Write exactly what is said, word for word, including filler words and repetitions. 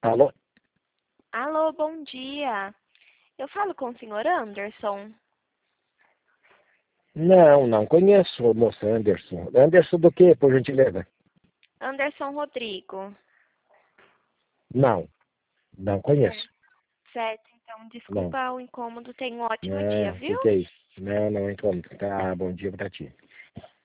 Alô? Alô, bom dia. Eu falo com o senhor Anderson. Não, não conheço, moça Anderson. Anderson do que, por gentileza? Anderson Rodrigo. Não, não conheço. Certo, então Não. desculpa o incômodo. Tenha um ótimo dia, Não, o viu? que, que é isso? Não, não, então, tá, bom dia pra ti.